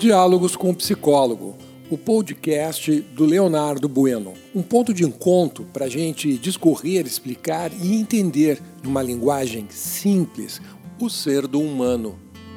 Diálogos com o Psicólogo, o podcast do Leonardo Bueno. Um ponto de encontro para a gente discorrer, explicar e entender, numa linguagem simples, o ser do humano.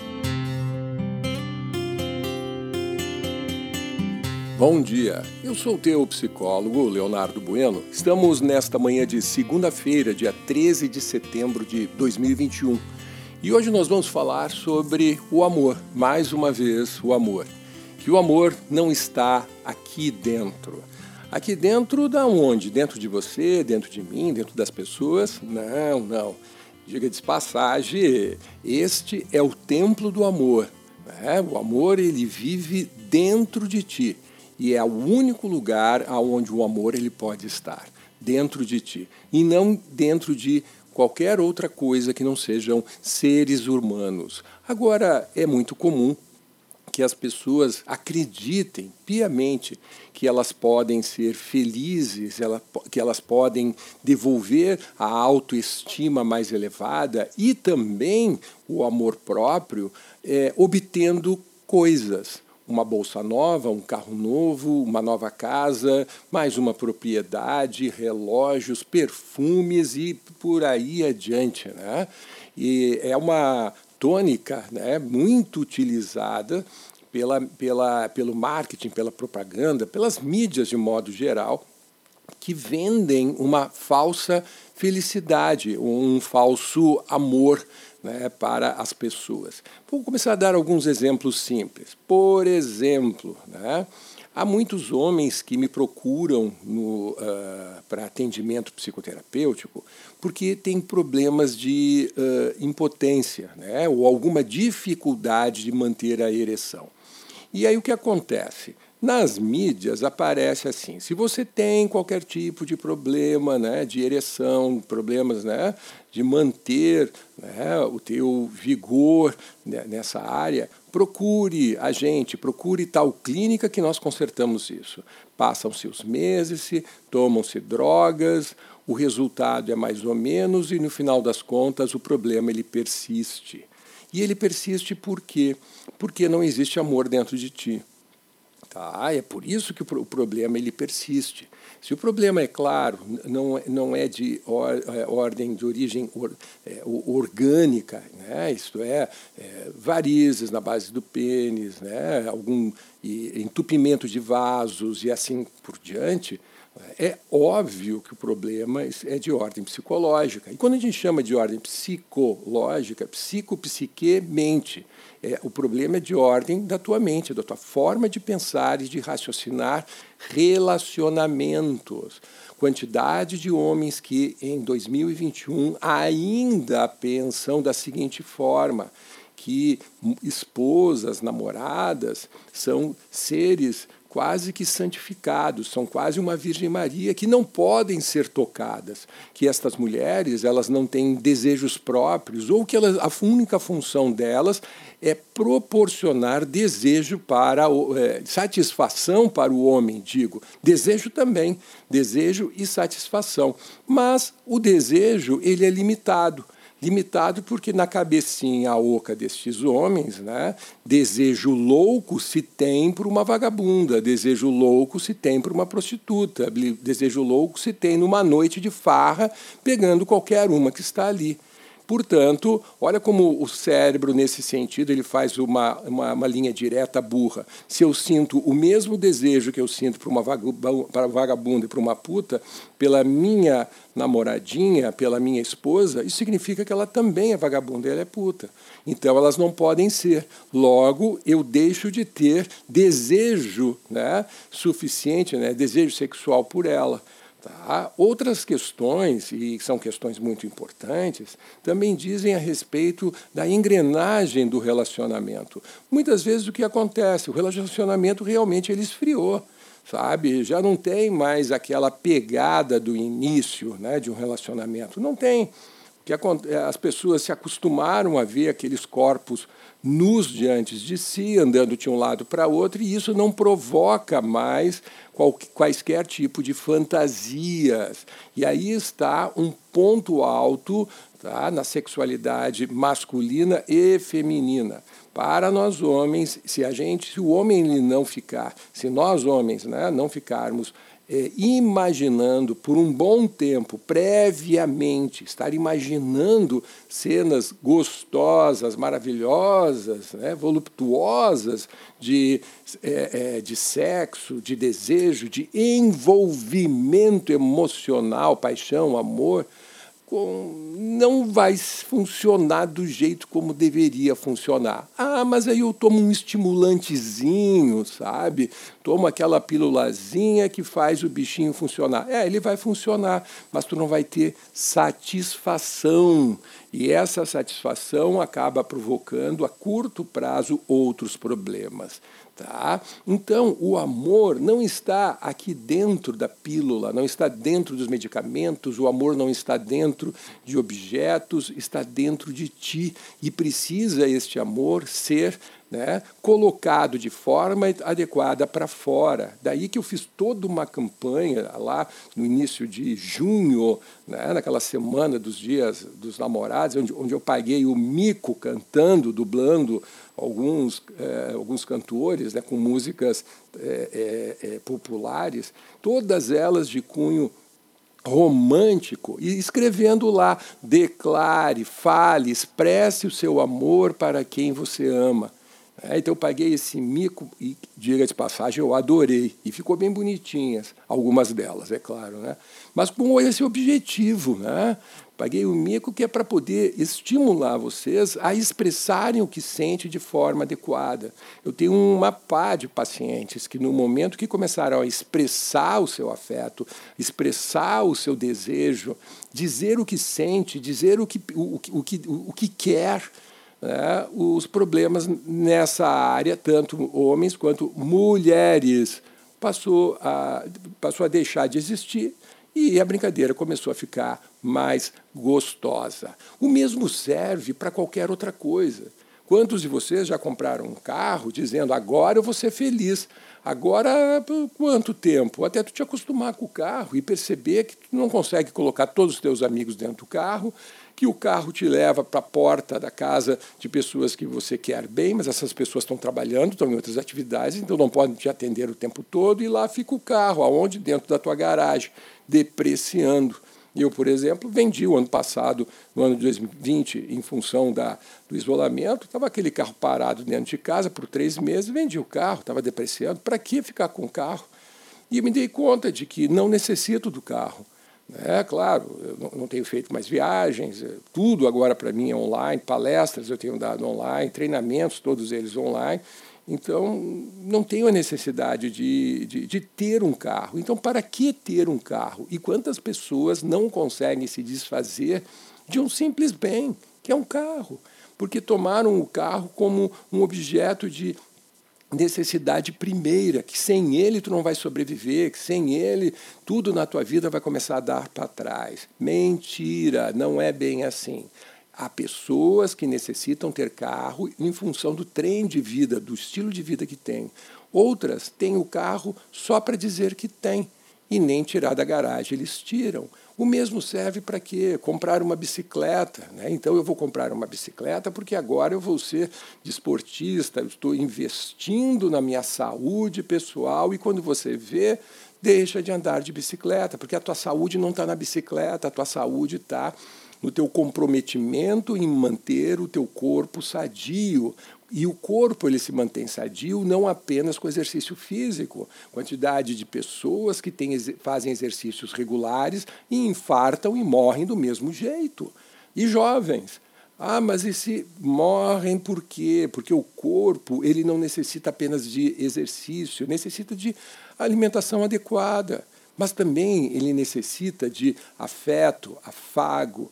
Bom dia, eu sou o teu psicólogo, Leonardo Bueno. Estamos nesta manhã de segunda-feira, dia 13 de setembro de 2021. E hoje nós vamos falar sobre o amor, mais uma vez o amor. Que o amor não está aqui dentro. Aqui dentro da onde? Dentro de você, dentro de mim, dentro das pessoas? Não. Diga de passagem, este é o templo do amor. Né? O amor, ele vive dentro de ti. E é o único lugar onde o amor ele pode estar, dentro de ti. E não dentro de qualquer outra coisa que não sejam seres humanos. Agora, é muito comum que as pessoas acreditem piamente que elas podem ser felizes, que elas podem devolver a autoestima mais elevada e também o amor próprio, obtendo coisas. Uma bolsa nova, um carro novo, uma nova casa, mais uma propriedade, relógios, perfumes e por aí adiante. Né? E é uma tônica, né, muito utilizada pelo marketing, pela propaganda, pelas mídias de modo geral, que vendem uma falsa felicidade, um falso amor, né, para as pessoas. Vou começar a dar alguns exemplos simples. Por exemplo, né, há muitos homens que me procuram para atendimento psicoterapêutico porque têm problemas de impotência, né, ou alguma dificuldade de manter a ereção. E aí o que acontece? Nas mídias aparece assim, se você tem qualquer tipo de problema, né, de ereção, problemas, né, de manter, né, o teu vigor, né, nessa área, procure a gente, procure tal clínica que nós consertamos isso. Passam-se os meses, tomam-se drogas, o resultado é mais ou menos e no final das contas o problema ele persiste. E ele persiste por quê? Porque não existe amor dentro de ti. Tá? É por isso que o problema ele persiste. Se o problema, é claro, não é de ordem, de origem orgânica, né? Isto é, varizes na base do pênis, né? Algum entupimento de vasos e assim por diante, é óbvio que o problema é de ordem psicológica. E quando a gente chama de ordem psicológica, psique, mente, o problema é de ordem da tua mente, da tua forma de pensar e de raciocinar relacionamentos. Quantidade de homens que em 2021 ainda pensam da seguinte forma, que esposas, namoradas, são seres quase que santificados, são quase uma Virgem Maria que não podem ser tocadas, que estas mulheres elas não têm desejos próprios ou que a única função delas é proporcionar desejo para satisfação para o homem, digo, desejo também, desejo e satisfação, mas o desejo ele é limitado porque na cabecinha oca destes homens, né, desejo louco se tem por uma vagabunda, desejo louco se tem por uma prostituta, desejo louco se tem numa noite de farra pegando qualquer uma que está ali. Portanto, olha como o cérebro, nesse sentido, ele faz uma linha direta burra. Se eu sinto o mesmo desejo que eu sinto para uma vagabunda e para uma puta, pela minha namoradinha, pela minha esposa, isso significa que ela também é vagabunda e ela é puta. Então, elas não podem ser. Logo, eu deixo de ter desejo, né, suficiente, né, desejo sexual por ela. Tá? Outras questões, e são questões muito importantes, também dizem a respeito da engrenagem do relacionamento. Muitas vezes o que acontece? O relacionamento realmente ele esfriou, sabe? Já não tem mais aquela pegada do início, né, de um relacionamento. Não tem. As pessoas se acostumaram a ver aqueles corpos nus diante de si, andando de um lado para outro, e isso não provoca mais quaisquer tipo de fantasias. E aí está um ponto alto, tá, na sexualidade masculina e feminina. Para nós homens, se o homem ele não ficar, se nós homens, né, não ficarmos imaginando por um bom tempo, previamente, estar imaginando cenas gostosas, maravilhosas, né, voluptuosas de sexo, de desejo, de envolvimento emocional, paixão, amor, não vai funcionar do jeito como deveria funcionar. Ah, mas aí eu tomo um estimulantezinho, sabe? Tomo aquela pílulazinha que faz o bichinho funcionar. Ele vai funcionar, mas tu não vai ter satisfação. E essa satisfação acaba provocando a curto prazo outros problemas. Tá? Então, o amor não está aqui dentro da pílula, não está dentro dos medicamentos, o amor não está dentro de objetos, está dentro de ti. E precisa este amor ser, né, colocado de forma adequada para fora. Daí que eu fiz toda uma campanha lá no início de junho, né, naquela semana dos dias dos namorados, onde eu paguei o mico cantando, dublando alguns cantores, né, com músicas populares, todas elas de cunho romântico, e escrevendo lá: declare, fale, expresse o seu amor para quem você ama. Então eu paguei esse mico e, diga de passagem, eu adorei. E ficou bem bonitinhas, algumas delas, é claro, né? Mas com esse objetivo, né? Paguei o mico que é para poder estimular vocês a expressarem o que sentem de forma adequada. Eu tenho uma pá de pacientes que, no momento que começaram a expressar o seu afeto, expressar o seu desejo, dizer o que sente, dizer o que quer, né, os problemas nessa área, tanto homens quanto mulheres, passou a deixar de existir e a brincadeira começou a ficar mais gostosa. O mesmo serve para qualquer outra coisa. Quantos de vocês já compraram um carro dizendo: agora eu vou ser feliz? Agora, por quanto tempo? Até tu te acostumar com o carro e perceber que tu não consegue colocar todos os teus amigos dentro do carro, que o carro te leva para a porta da casa de pessoas que você quer bem, mas essas pessoas estão trabalhando, estão em outras atividades, então não podem te atender o tempo todo, e lá fica o carro, aonde? Dentro da tua garagem, depreciando. Eu, por exemplo, vendi o ano passado, no ano de 2020, em função do isolamento, estava aquele carro parado dentro de casa por 3 meses, vendi o carro, estava depreciando. Para que ficar com o carro? E me dei conta de que não necessito do carro. Claro, eu não tenho feito mais viagens, tudo agora para mim é online, palestras eu tenho dado online, treinamentos, todos eles online. Então, não tenho a necessidade de ter um carro. Então, para que ter um carro? E quantas pessoas não conseguem se desfazer de um simples bem, que é um carro? Porque tomaram o carro como um objeto de necessidade primeira, que sem ele tu não vai sobreviver, que sem ele tudo na tua vida vai começar a dar para trás. Mentira, não é bem assim. Há pessoas que necessitam ter carro em função do trem de vida, do estilo de vida que tem. Outras têm o carro só para dizer que tem e nem tirar da garagem, eles tiram. O mesmo serve para quê? Comprar uma bicicleta, né? Então eu vou comprar uma bicicleta porque agora eu vou ser desportista, eu estou investindo na minha saúde pessoal, e quando você vê, deixa de andar de bicicleta, porque a tua saúde não está na bicicleta, a tua saúde está no teu comprometimento em manter o teu corpo sadio. E o corpo ele se mantém sadio não apenas com exercício físico. Quantidade de pessoas que fazem exercícios regulares e infartam e morrem do mesmo jeito. E jovens. Mas e se morrem por quê? Porque o corpo ele não necessita apenas de exercício, necessita de alimentação adequada. Mas também ele necessita de afeto, afago,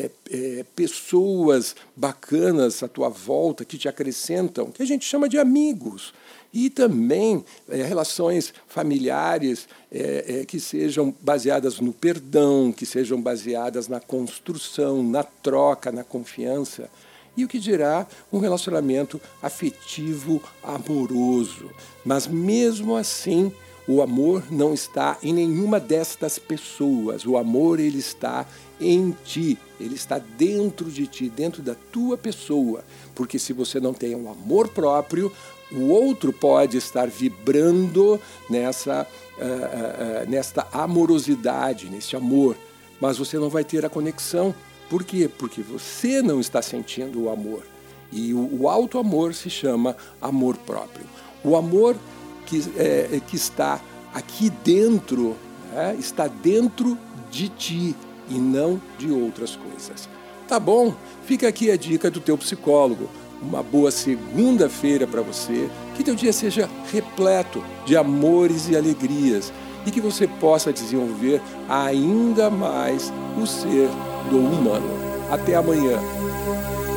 pessoas bacanas à tua volta que te acrescentam, que a gente chama de amigos. E também relações familiares que sejam baseadas no perdão, que sejam baseadas na construção, na troca, na confiança. E o que dirá um relacionamento afetivo, amoroso. Mas mesmo assim, O amor não está em nenhuma destas pessoas. O amor, ele está em ti. Ele está dentro de ti, dentro da tua pessoa. Porque se você não tem um amor próprio, o outro pode estar vibrando nesta amorosidade, nesse amor. Mas você não vai ter a conexão. Por quê? Porque você não está sentindo o amor. E o alto amor se chama amor próprio. O amor que está aqui dentro, né, está dentro de ti e não de outras coisas. Tá bom? Fica aqui a dica do teu psicólogo. Uma boa segunda-feira para você. Que teu dia seja repleto de amores e alegrias e que você possa desenvolver ainda mais o ser do humano. Até amanhã.